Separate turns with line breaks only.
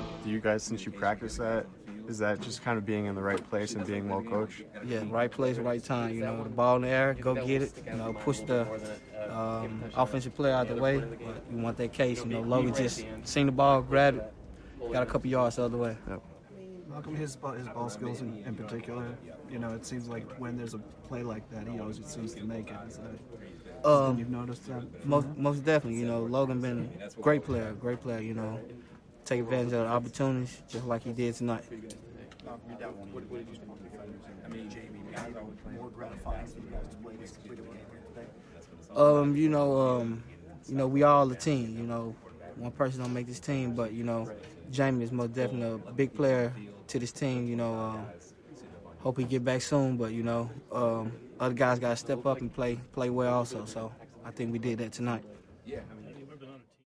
do you guys, since you practice that, is that just kind of being in the right place and being well coached?
Yeah, right place, right time. You know, the ball in the air, go get it. You know, push the offensive player out the way. But you want that case. You know, Logan just seen the ball, grabbed it, got a couple yards the other way.
Yep.
Malcolm, his ball skills in particular, you know, it seems like when there's a play like that, he always seems to make it. Is that something you've noticed that?
Most definitely. You know, Logan been a great player, you know. Take advantage of the opportunities just like he did tonight. You know, we all a team. You know, one person don't make this team, but you know, Jamie is most definitely a big player to this team. You know, hope he get back soon, but you know, other guys got to step up and play well also. So I think we did that tonight.